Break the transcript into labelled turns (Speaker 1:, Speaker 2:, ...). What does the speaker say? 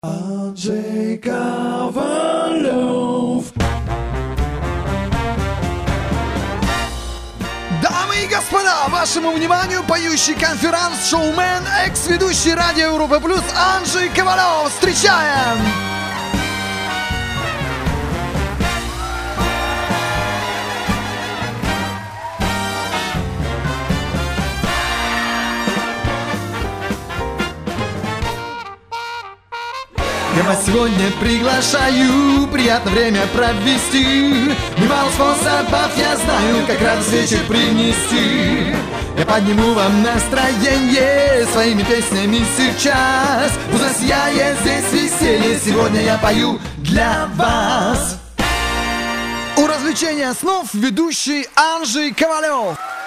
Speaker 1: Анджей Ковалев. Дамы и господа, вашему вниманию поющий конферанс-шоумен, экс-ведущий Радио Европа Плюс Анджей Ковалев. Встречаем! Я вас сегодня приглашаю приятное время провести. Немало способов я знаю, как радость вечер принести. Я подниму вам настроение своими песнями сейчас. Пусть засияет здесь веселье, сегодня я пою для вас. У развлечения снов ведущий Анджей Ковалев.